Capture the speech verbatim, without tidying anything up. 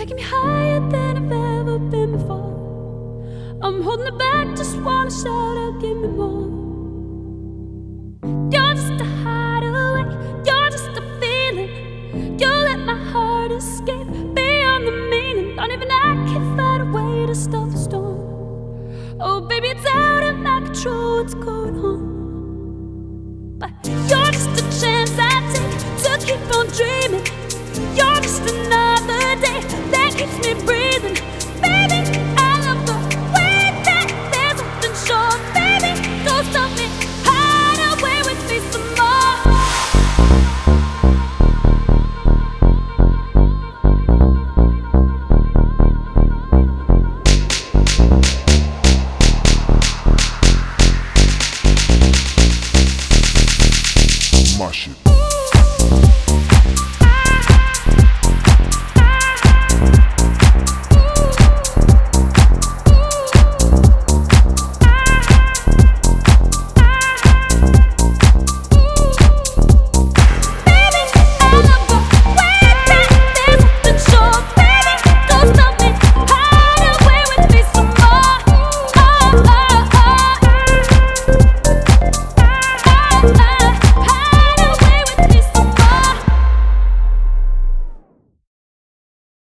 taking me higher than I've ever been before. I'm holding it back, just wanna shout out, give me more. You're just a hideaway, you're just a feeling. You let my heart escape beyond the meaning. Not even I can find a way to stop the storm. Oh baby, it's out of my control, what's going on? But you're just a chance I take to keep on dreaming. You're just another day that keeps me breathing. Baby, I love the way that there's nothing short. Baby, go stop me, hide away with me some more. My shit.